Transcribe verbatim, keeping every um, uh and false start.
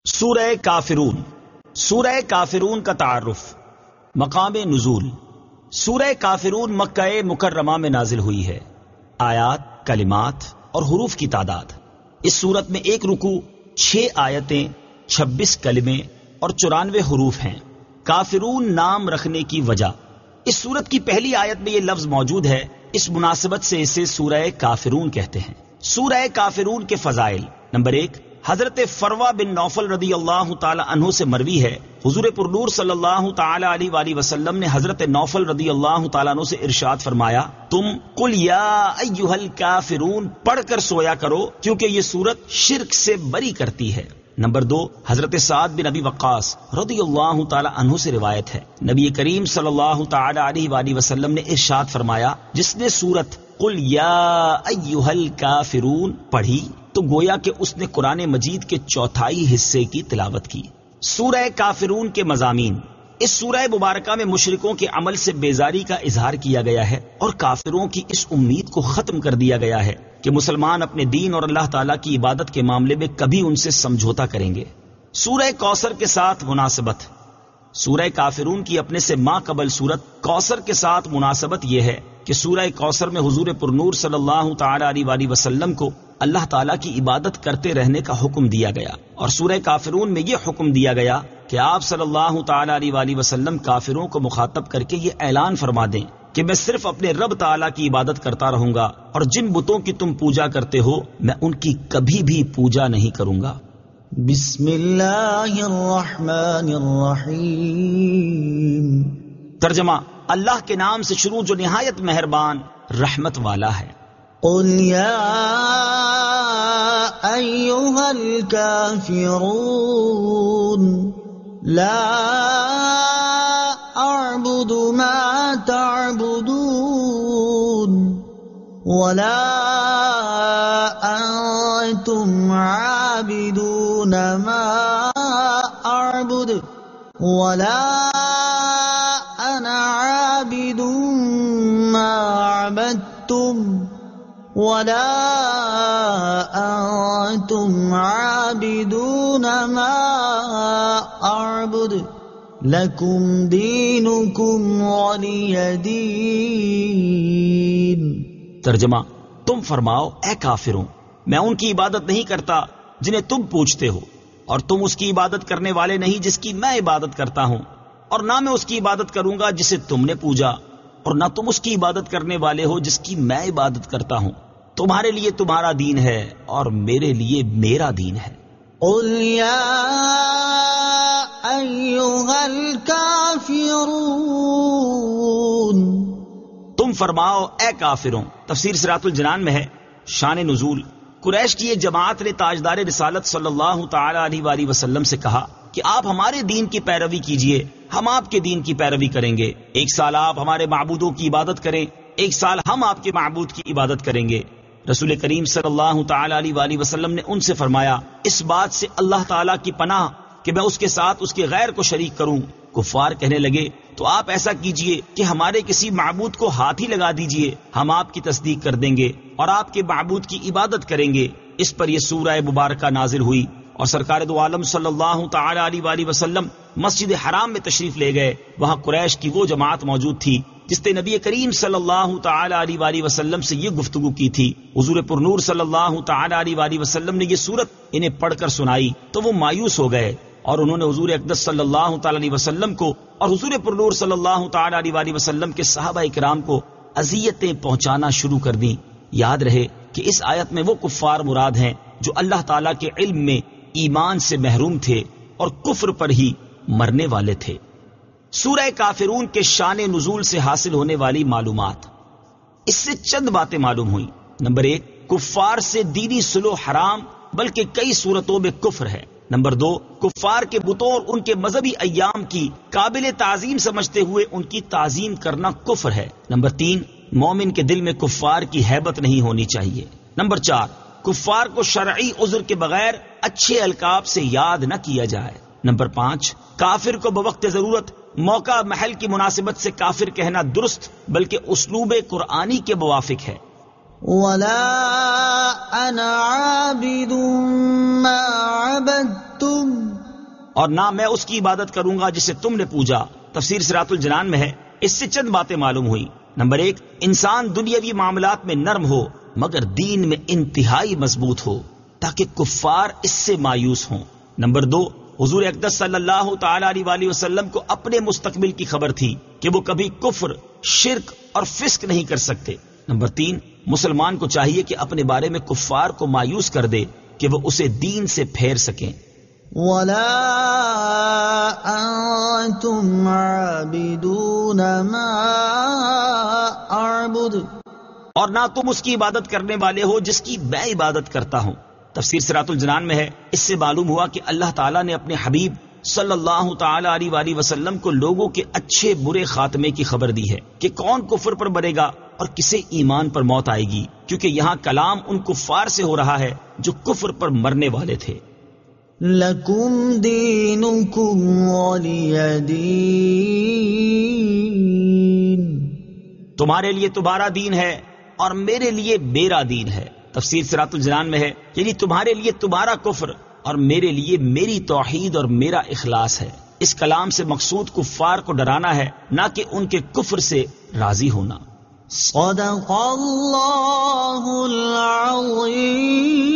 سورہ کافرون سورہ کافرون کا تعارف، مقام نزول۔ سورہ کافرون مکہ مکرمہ میں نازل ہوئی ہے۔ آیات، کلمات اور حروف کی تعداد: اس سورت میں ایک رکوع، چھ آیتیں، چھبیس کلمے اور چورانوے حروف ہیں۔ کافرون نام رکھنے کی وجہ: اس سورت کی پہلی آیت میں یہ لفظ موجود ہے، اس مناسبت سے اسے سورہ کافرون کہتے ہیں۔ سورہ کافرون کے فضائل: نمبر ایک، حضرت فروا بن نوفل رضی اللہ تعالی عنہ سے مروی ہے، حضور پرنور صلی اللہ تعالی علیہ وآلہ وسلم نے حضرت نوفل رضی اللہ تعالیٰ عنہ سے ارشاد فرمایا، تم قل یا ایھا الکافرون پڑھ کر سویا کرو، کیونکہ یہ سورت شرک سے بری کرتی ہے۔ نمبر دو، حضرت سعد بن ابی وقاص رضی اللہ تعالی عنہ سے روایت ہے، نبی کریم صلی اللہ تعالی علیہ وآلہ وسلم نے ارشاد فرمایا، جس نے سورت قل یا ایھا الکافرون پڑھی تو گویا کہ اس نے قرآن مجید کے چوتھائی حصے کی تلاوت کی۔ سورہ کافرون کے مضامین: اس سورہ مبارکہ میں مشرکوں کے عمل سے بیزاری کا اظہار کیا گیا ہے اور کافروں کی اس امید کو ختم کر دیا گیا ہے کہ مسلمان اپنے دین اور اللہ تعالیٰ کی عبادت کے معاملے میں کبھی ان سے سمجھوتا کریں گے۔ سورہ کوثر کے ساتھ مناسبت: سورہ کافرون کی اپنے سے ماں قبل سورت کوثر کے ساتھ مناسبت یہ ہے کہ سورہ کوثر میں حضور پرنور صلی اللہ تعالی علیہ وآلہ وسلم کو اللہ تعالیٰ کی عبادت کرتے رہنے کا حکم دیا گیا، اور سورہ کافرون میں یہ حکم دیا گیا کہ آپ صلی اللہ تعالی علیہ وآلہ وسلم کافروں کو مخاطب کر کے یہ اعلان فرما دیں کہ میں صرف اپنے رب تعالیٰ کی عبادت کرتا رہوں گا، اور جن بتوں کی تم پوجا کرتے ہو میں ان کی کبھی بھی پوجا نہیں کروں گا۔ بسم اللہ الرحمن الرحیم۔ ترجمہ: اللہ کے نام سے شروع جو نہایت مہربان رحمت والا ہے۔ قل یا ایھا الکافرون لا اعبد ما تعبدون ولا انتم عابدون ما اعبد ولا انا عابد ما عبدتم ولا انتم عابدون ما اعبد لکم دینکم ولی دین۔ ترجمہ: تم فرماؤ اے کافروں، میں ان کی عبادت نہیں کرتا جنہیں تم پوجتے ہو، اور تم اس کی عبادت کرنے والے نہیں جس کی میں عبادت کرتا ہوں، اور نہ میں اس کی عبادت کروں گا جسے تم نے پوجا، اور نہ تم اس کی عبادت کرنے والے ہو جس کی میں عبادت کرتا ہوں۔ تمہارے لیے تمہارا دین ہے اور میرے لیے میرا دین ہے۔ قل یا ایھا الکافرون، تم فرماؤ اے کافروں۔ تفسیر صراط الجنان میں ہے، شان نزول: قریش کی یہ جماعت نے تاجدار رسالت صلی اللہ تعالی علیہ وآلہ وسلم سے کہا کہ آپ ہمارے دین کی پیروی کیجئے، ہم آپ کے دین کی پیروی کریں گے۔ ایک سال آپ ہمارے معبودوں کی عبادت کریں، ایک سال ہم آپ کے معبود کی عبادت کریں گے۔ رسول کریم صلی اللہ تعالی علیہ وآلہ وسلم نے ان سے فرمایا، اس بات سے اللہ تعالیٰ کی پناہ کہ میں اس کے ساتھ اس کے غیر کو شریک کروں۔ کفار کہنے لگے، تو آپ ایسا کیجئے کہ ہمارے کسی معبود کو ہاتھ ہی لگا دیجئے، ہم آپ کی تصدیق کر دیں گے اور آپ کے معبود کی عبادت کریں گے۔ اس پر یہ سورہ مبارکہ نازل ہوئی، اور سرکار دو عالم صلی اللہ تعالی علیہ وآلہ وسلم مسجد حرام میں تشریف لے گئے۔ وہاں قریش کی وہ جماعت موجود تھی جس نے نبی کریم صلی اللہ تعالی علیہ وآلہ وسلم سے یہ گفتگو کی تھی۔ حضور پرنور صلی اللہ تعالی علیہ وآلہ وسلم نے یہ سورت انہیں پڑھ کر سنائی تو وہ مایوس ہو گئے، اور انہوں نے حضور اقدس صلی اللہ تعالی علیہ وسلم کو اور حضور پرنور صلی اللہ تعالی علیہ وآلہ وسلم کے صحابہ اکرام کو اذیتیں پہنچانا شروع کر دیں۔ یاد رہے کہ اس آیت میں وہ کفار مراد ہیں جو اللہ تعالیٰ کے علم میں ایمان سے محروم تھے اور کفر پر ہی مرنے والے تھے۔ سورہ کافرون کے شان نزول سے حاصل ہونے والی معلومات: اس سے چند باتیں معلوم ہوئیں۔ نمبر ایک، کفار سے دینی صلح حرام بلکہ کئی صورتوں میں کفر ہے۔ نمبر دو، کفار کے بتوں اور ان کے مذہبی ایام کی قابل تعظیم سمجھتے ہوئے ان کی تعظیم کرنا کفر ہے۔ نمبر تین، مومن کے دل میں کفار کی ہیبت نہیں ہونی چاہیے۔ نمبر چار، کفار کو شرعی عذر کے بغیر اچھے القاب سے یاد نہ کیا جائے۔ نمبر پانچ، کافر کو بوقت ضرورت موقع محل کی مناسبت سے کافر کہنا درست بلکہ اسلوب قرآنی کے موافق ہے۔ ولا أنا عابد ما عبدتم، اور نہ میں اس کی عبادت کروں گا جسے تم نے پوجا۔ تفسیر صراط الجنان میں ہے، اس سے چند باتیں معلوم ہوئی۔ نمبر ایک، انسان دنیاوی معاملات میں نرم ہو مگر دین میں انتہائی مضبوط ہو تاکہ کفار اس سے مایوس ہوں۔ نمبر دو، حضور اقدس صلی اللہ تعالی علیہ وآلہ وسلم کو اپنے مستقبل کی خبر تھی کہ وہ کبھی کفر، شرک اور فسق نہیں کر سکتے۔ نمبر تین، مسلمان کو چاہیے کہ اپنے بارے میں کفار کو مایوس کر دے کہ وہ اسے دین سے پھیر سکیں۔ ولا أنتم عابدون ما أعبد، اور نہ تم اس کی عبادت کرنے والے ہو جس کی میں عبادت کرتا ہوں۔ تفسیر صراط الجنان میں ہے، اس سے معلوم ہوا کہ اللہ تعالیٰ نے اپنے حبیب صلی اللہ تعالی علیہ وآلہ وسلم کو لوگوں کے اچھے برے خاتمے کی خبر دی ہے کہ کون کفر پر مرے گا اور کسے ایمان پر موت آئے گی، کیونکہ یہاں کلام ان کفار سے ہو رہا ہے جو کفر پر مرنے والے تھے۔ لکم دینکم ولی دین، تمہارے لیے تمہارا دین ہے اور میرے لیے میرا دین ہے۔ تفسیر صراط الجنان میں ہے، یعنی تمہارے لیے تمہارا کفر اور میرے لیے میری توحید اور میرا اخلاص ہے۔ اس کلام سے مقصود کفار کو ڈرانا ہے، نہ کہ ان کے کفر سے راضی ہونا۔ صدق اللہ العظیم۔